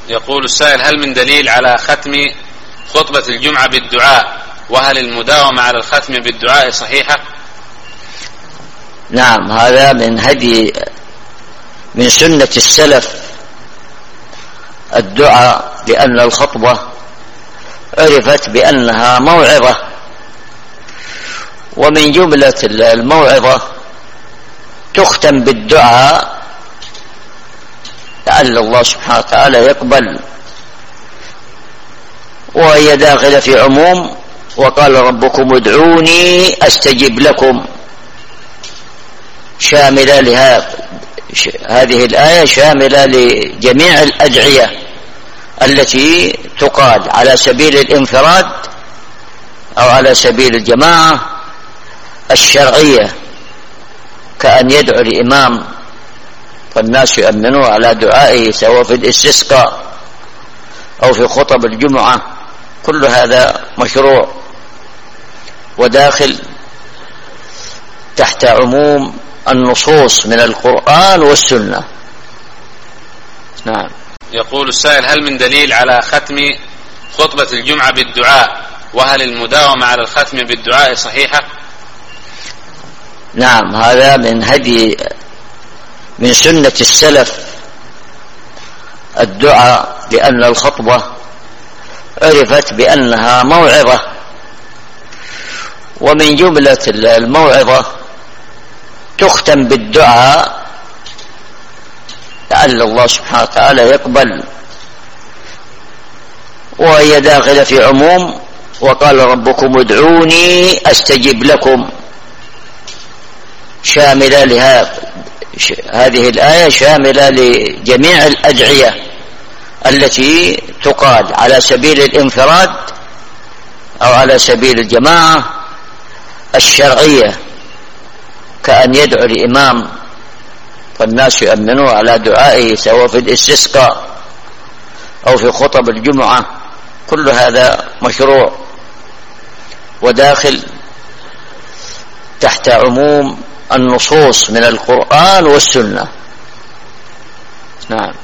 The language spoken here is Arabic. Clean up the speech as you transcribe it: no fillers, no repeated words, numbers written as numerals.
يقول السائل: هل من دليل على ختم خطبة الجمعة بالدعاء؟ وهل المداومة على الختم بالدعاء صحيحة؟ نعم، هذا من هدي من سنة السلف الدعاء، لأن الخطبة عرفت بأنها موعظة، ومن جملة الموعظة تختم بالدعاء لعل الله سبحانه وتعالى يقبل، وهي داخلة في عموم وقال ربكم ادعوني أستجب لكم، شاملة هذه الآية شاملة لجميع الأدعية التي تقال على سبيل الانفراد أو على سبيل الجماعة الشرعية، كأن يدعو الإمام فالناس يؤمنوا على دعائه سواء في الاستسقاء أو في خطب الجمعة، كل هذا مشروع وداخل تحت عموم النصوص من القرآن والسنة. نعم. يقول السائل: هل من دليل على ختم خطبة الجمعة بالدعاء؟ وهل المداومة على الختم بالدعاء صحيحة؟ نعم، هذا من هدي من سنة السلف الدعاء، لأن الخطبة عرفت بأنها موعظة، ومن جملة الموعظة تختم بالدعاء لعل الله سبحانه وتعالى يقبل، وهي داخلة في عموم وقال ربكم ادعوني أستجب لكم، شاملة هذه الآية شاملة لجميع الأدعية التي تقال على سبيل الانفراد أو على سبيل الجماعة الشرعية، كأن يدعو الإمام فالناس يؤمنوا على دعائه سواء في الاستسقاء أو في خطب الجمعة، كل هذا مشروع وداخل تحت عموم النصوص من القرآن والسنة. نعم.